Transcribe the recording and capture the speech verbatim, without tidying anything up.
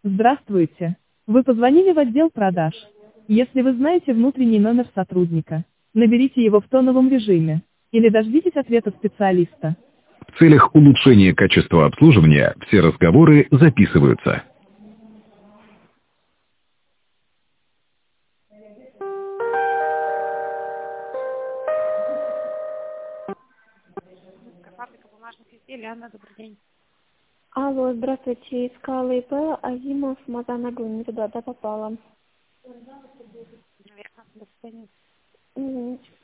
Здравствуйте. Вы позвонили в отдел продаж. Если вы знаете внутренний номер сотрудника, наберите его в тоновом режиме. Или дождитесь ответа специалиста. В целях улучшения качества обслуживания все разговоры записываются. Фабрика бумажных изделий. Анна, добрый день. Алло, здравствуйте, искала ИП Азимов Мазан Огонь, не туда, да, попала. Наверное, до свидания. М,